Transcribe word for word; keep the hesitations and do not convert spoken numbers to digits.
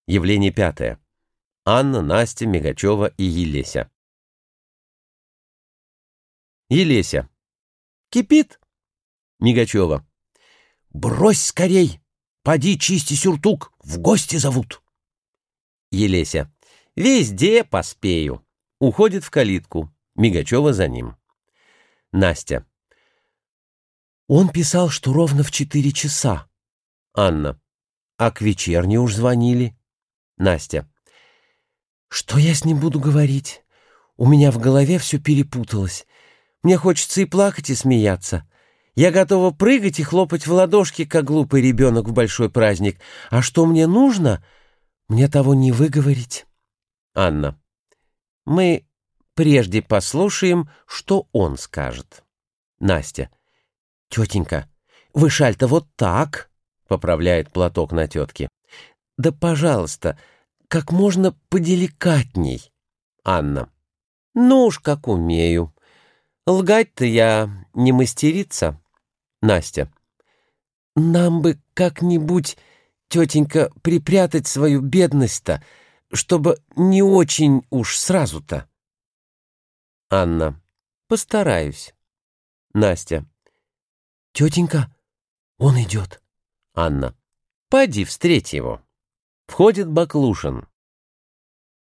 Явление пятое. Анна, Настя, Мигачева и Елеся. Елеся. Кипит. Мигачева. Брось скорей! Поди чисти сюртук, в гости зовут. Елеся. Везде поспею. Уходит в калитку. Мигачева за ним. Настя. Он писал, что ровно в четыре часа. Анна. А к вечерне уж звонили. Настя. Что я с ним буду говорить? У меня в голове все перепуталось. Мне хочется и плакать, и смеяться. Я готова прыгать и хлопать в ладошки, как глупый ребенок в большой праздник. А что мне нужно, мне того не выговорить. Анна. Мы прежде послушаем, что он скажет. Настя. Тетенька, вы шаль-то вот так, поправляет платок на тетке. Да, пожалуйста, как можно поделикатней. Анна. Ну уж как умею. Лгать-то я не мастерица. Настя. Нам бы как-нибудь, тетенька, припрятать свою бедность-то, чтобы не очень уж сразу-то. Анна. Постараюсь. Настя. Тетенька, он идет. Анна. Поди, встреть его. Входит Баклушин.